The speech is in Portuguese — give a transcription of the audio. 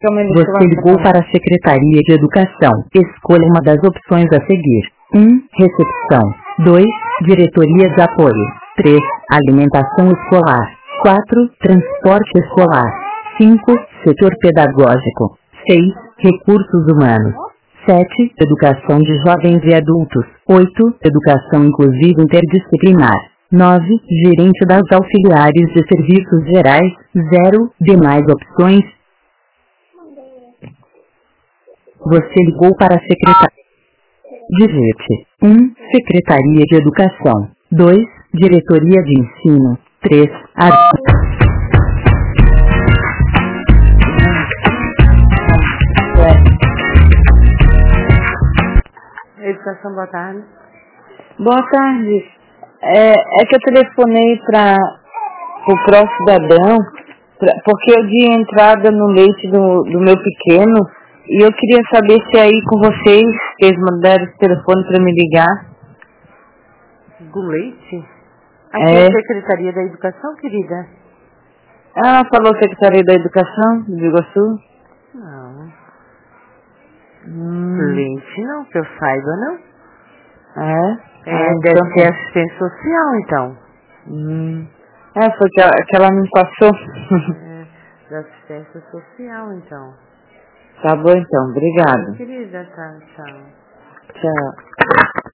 Você ligou para a Secretaria de Educação. Escolha uma das opções a seguir. 1. Recepção. 2. Diretoria de apoio. 3. Alimentação escolar. 4. Transporte escolar. 5. Setor pedagógico. 6. Recursos humanos. 7. Educação de jovens e adultos. 8. Educação inclusiva interdisciplinar. 9. Gerente das auxiliares de serviços gerais. 0. Demais opções. Você ligou para a secretaria. Digite 1. Secretaria de Educação. 2. Diretoria de Ensino. 3. Educação, boa tarde. Boa tarde. É que eu telefonei para o Pro Cidadão, porque eu di entrada no leite do meu pequeno, e eu queria saber se aí com vocês, que eles mandaram esse telefone para me ligar. Do leite? Aqui é a Secretaria da Educação, querida. Ah, falou Secretaria da Educação do Iguaçu? Não. Leite não, que eu saiba, não. Deve então ser assistente social, então. Foi que ela me passou. Da assistência social, então. Tá bom, então. Obrigada. Querida, tá, tchau. Tchau.